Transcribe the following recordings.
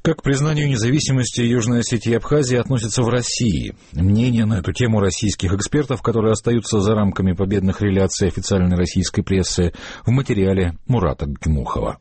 Как к признанию независимости Южной Осетии и Абхазии относятся в России? Мнения на эту тему российских экспертов, которые остаются за рамками победных реляций официальной российской прессы, в материале Мурата Гнухова.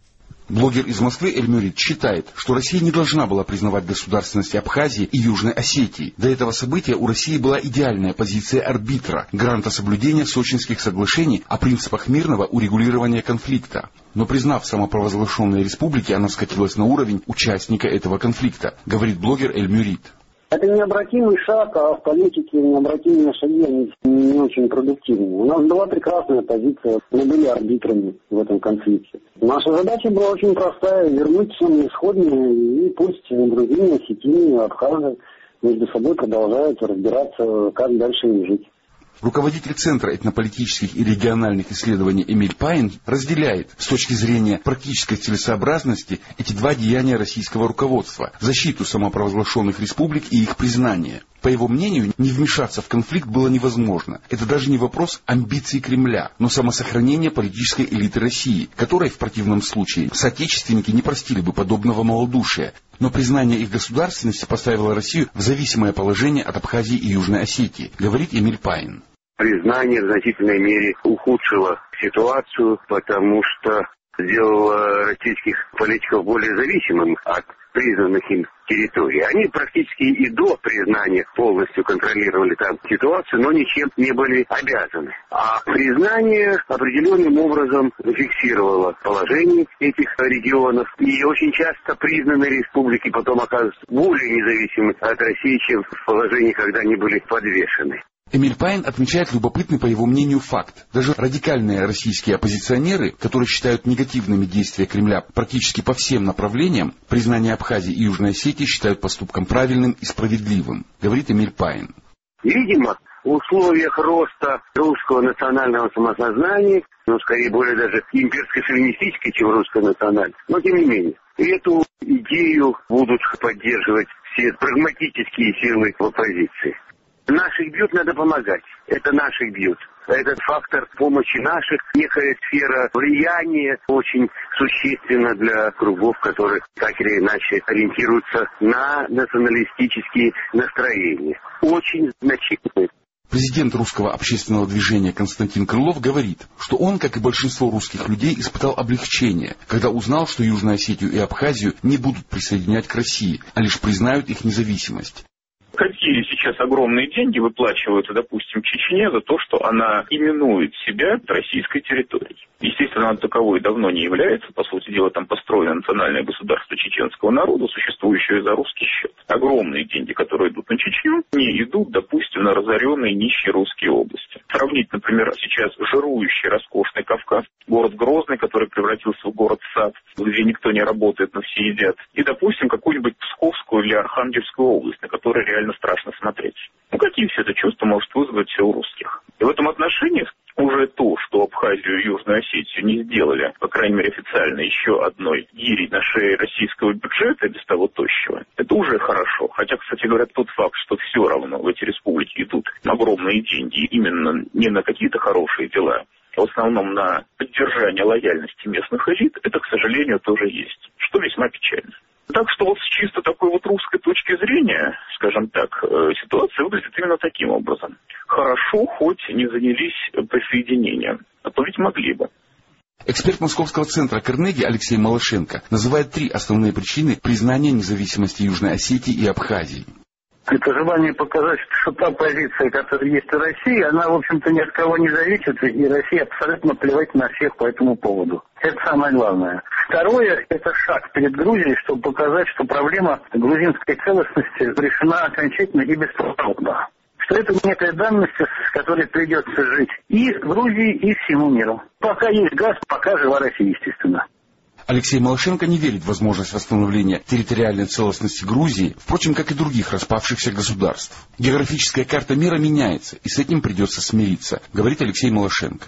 Блогер из Москвы Эльмюрит считает, что Россия не должна была признавать государственность Абхазии и Южной Осетии. До этого события у России была идеальная позиция арбитра, гаранта соблюдения Сочинских соглашений о принципах мирного урегулирования конфликта. Но признав самопровозглашенные республики, она скатилась на уровень участника этого конфликта, говорит блогер Эльмюрит. Это необратимый шаг, а в политике необратимые шаги, они не очень продуктивны. У нас была прекрасная позиция, мы были арбитрами в этом конфликте. Наша задача была очень простая, вернуть все на исходное, и пусть грузины, осетины, абхазы между собой продолжают разбираться, как дальше им жить. Руководитель Центра этнополитических и региональных исследований Эмиль Пайн разделяет с точки зрения практической целесообразности эти два деяния российского руководства – защиту самопровозглашенных республик и их признание. По его мнению, не вмешаться в конфликт было невозможно. Это даже не вопрос амбиций Кремля, но самосохранение политической элиты России, которой в противном случае соотечественники не простили бы подобного малодушия. Но признание их государственности поставило Россию в зависимое положение от Абхазии и Южной Осетии, говорит Эмиль Пайн. Признание в значительной мере ухудшило ситуацию, потому что сделало российских политиков более зависимым от признанных им территорий. Они практически и до признания полностью контролировали там ситуацию, но ничем не были обязаны. А признание определенным образом зафиксировало положение этих регионов. И очень часто признанные республики потом оказываются более независимы от России, чем в положении, когда они были подвешены. Эмиль Пайн отмечает любопытный, по его мнению, факт. Даже радикальные российские оппозиционеры, которые считают негативными действия Кремля практически по всем направлениям, признание Абхазии и Южной Осетии считают поступком правильным и справедливым, говорит Эмиль Пайн. Видимо, в условиях роста русского национального самосознания, скорее более даже имперско-шовинистической, чем русское национальное, но тем не менее, эту идею будут поддерживать все прагматические силы в оппозиции. Наших бьют, надо помогать. Это наших бьют. Этот фактор помощи наших, некая сфера влияния очень существенна для кругов, которые так или иначе ориентируются на националистические настроения. Очень значительные. Президент русского общественного движения Константин Крылов говорит, что он, как и большинство русских людей, испытал облегчение, когда узнал, что Южную Осетию и Абхазию не будут присоединять к России, а лишь признают их независимость. Какие сейчас огромные деньги выплачиваются, допустим, Чечне за то, что она именует себя российской территорией. Естественно, она таковой давно не является. По сути дела, там построено национальное государство чеченского народа, существующее за русский счет. Огромные деньги, которые идут на Чечню, не идут, допустим, на разоренные нищие русские области. Сравнить, например, сейчас жирующий роскошный Кавказ, город Грозный, который превратился в город-сад, где никто не работает, но все едят, и, допустим, какую-нибудь Псковскую или Архангельскую область, на которой реально страшно смотреть. Какие все это чувства может вызвать у русских? И в этом отношении уже то, что Абхазию и Южную Осетию не сделали, по крайней мере официально, еще одной гирей на шее российского бюджета, без того тощего, это уже хорошо. Хотя, кстати говоря, тот факт, что все равно в эти республики идут огромные деньги именно не на какие-то хорошие дела, а в основном на поддержание лояльности местных элит, это, к сожалению, тоже есть, что весьма печально. Так что вот с чисто такой вот русской точки зрения, скажем так, ситуация выглядит именно таким образом. Хорошо, хоть не занялись присоединением, а то ведь могли бы. Эксперт Московского центра Карнеги Алексей Малышенко называет 3 основные причины признания независимости Южной Осетии и Абхазии. Это желание показать, что та позиция, которая есть у России, она, в общем-то, ни от кого не зависит, и России абсолютно плевать на всех по этому поводу. Это самое главное. Второе, это шаг перед Грузией, чтобы показать, что проблема грузинской целостности решена окончательно и бесповоротно. Что это некая данность, с которой придется жить и Грузии, и всему миру. Пока есть газ, пока жива Россия, естественно. Алексей Малышенко не верит в возможность восстановления территориальной целостности Грузии, впрочем, как и других распавшихся государств. Географическая карта мира меняется, и с этим придется смириться, говорит Алексей Малышенко.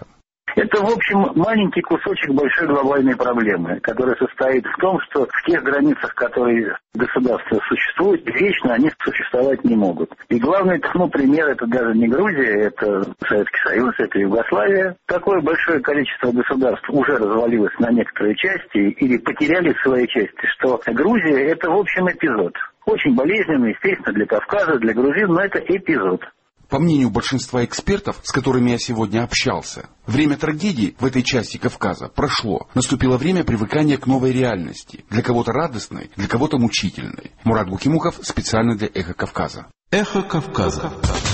Это, в общем, маленький кусочек большой глобальной проблемы, которая состоит в том, что в тех границах, которые государства существуют, вечно они существовать не могут. И главный пример, это даже не Грузия, это Советский Союз, это Югославия. Такое большое количество государств уже развалилось на некоторые части или потеряли свои части, что Грузия – это, в общем, эпизод. Очень болезненный, естественно, для Кавказа, для грузин, но это эпизод. По мнению большинства экспертов, с которыми я сегодня общался, время трагедии в этой части Кавказа прошло. Наступило время привыкания к новой реальности. Для кого-то радостной, для кого-то мучительной. Мурат Бухимуков специально для «Эхо Кавказа». «Эхо Кавказа».